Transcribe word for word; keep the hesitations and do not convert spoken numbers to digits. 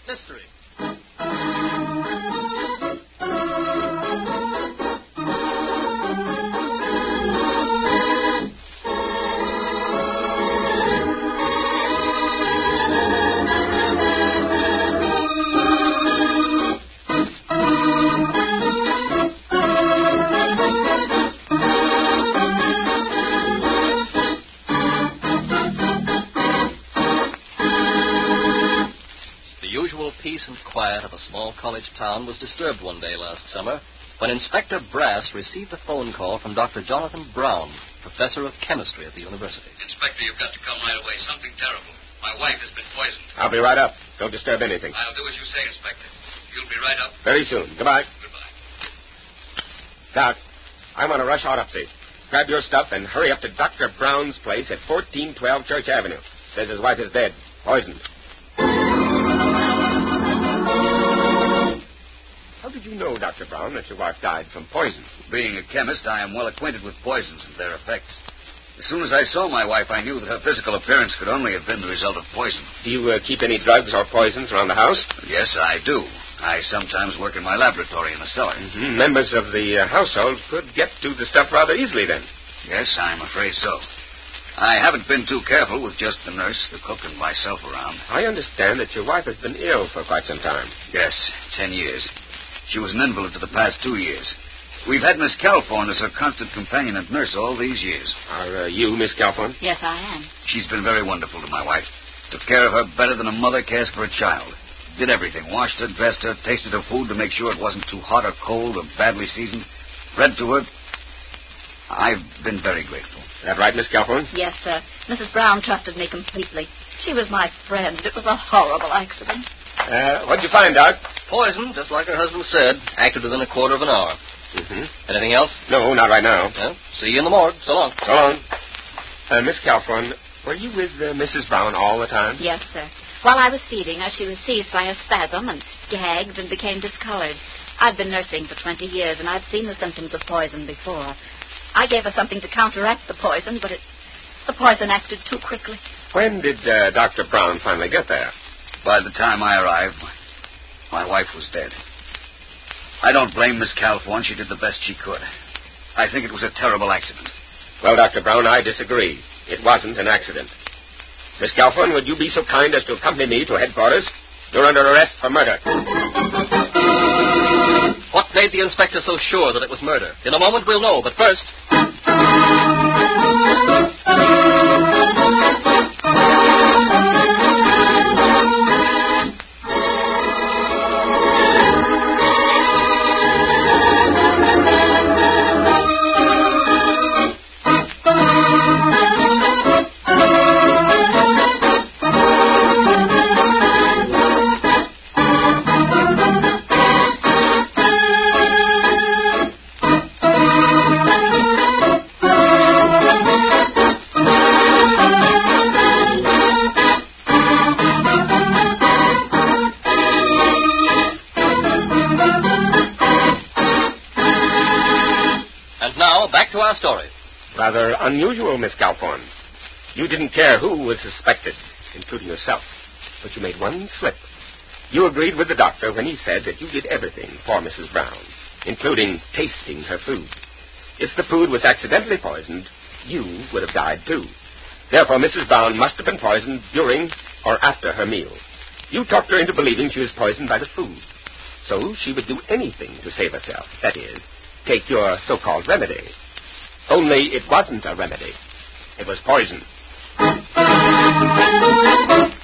mystery. Peace and quiet of a small college town was disturbed one day last summer when Inspector Brass received a phone call from Doctor Jonathan Brown, professor of chemistry at the university. Inspector, you've got to come right away. Something terrible. My wife has been poisoned. I'll be right up. Don't disturb anything. I'll do as you say, Inspector. You'll be right up? Very soon. Goodbye. Goodbye. Doc, I want a rush autopsy. Grab your stuff and hurry up to Doctor Brown's place at fourteen twelve Church Avenue. Says his wife is dead. Poisoned. How did you know, Doctor Brown, that your wife died from poison? Being a chemist, I am well acquainted with poisons and their effects. As soon as I saw my wife, I knew that her physical appearance could only have been the result of poison. Do you uh, keep any drugs or poisons around the house? Yes, I do. I sometimes work in my laboratory in the cellar. Mm-hmm. Members of the uh, household could get to the stuff rather easily, then. Yes, I'm afraid so. I haven't been too careful with just the nurse, the cook, and myself around. I understand that your wife has been ill for quite some time. Yes, ten years. She was an invalid for the past two years. We've had Miss Calthorne as her constant companion and nurse all these years. Are uh, you Miss Calthorne? Yes, I am. She's been very wonderful to my wife. Took care of her better than a mother cares for a child. Did everything. Washed her, dressed her, tasted her food to make sure it wasn't too hot or cold or badly seasoned. Read to her. I've been very grateful. Is that right, Miss Calthorne? Yes, sir. Missus Brown trusted me completely. She was my friend. It was a horrible accident. Uh, what'd you find, Doc? Poison, just like her husband said. Acted within a quarter of an hour. Mm-hmm. Anything else? No, not right now. Well, see you in the morgue. So long. So long. Uh, Miss Calthorne, were you with uh, Missus Brown all the time? Yes, sir. While I was feeding her, she was seized by a spasm and gagged and became discolored. I've been nursing for twenty years, and I've seen the symptoms of poison before. I gave her something to counteract the poison, but it, the poison acted too quickly. When did uh, Doctor Brown finally get there? By the time I arrived, my wife was dead. I don't blame Miss Calthorne. She did the best she could. I think it was a terrible accident. Well, Doctor Brown, I disagree. It wasn't an accident. Miss Calthorne, would you be so kind as to accompany me to headquarters? You're under arrest for murder. What made the inspector so sure that it was murder? In a moment we'll know, but first... story. Rather unusual, Miss Calthorne. You didn't care who was suspected, including yourself, but you made one slip. You agreed with the doctor when he said that you did everything for Missus Brown, including tasting her food. If the food was accidentally poisoned, you would have died too. Therefore, Missus Brown must have been poisoned during or after her meal. You talked her into believing she was poisoned by the food. So she would do anything to save herself. That is, take your so-called remedy. Only it wasn't a remedy. It was poison.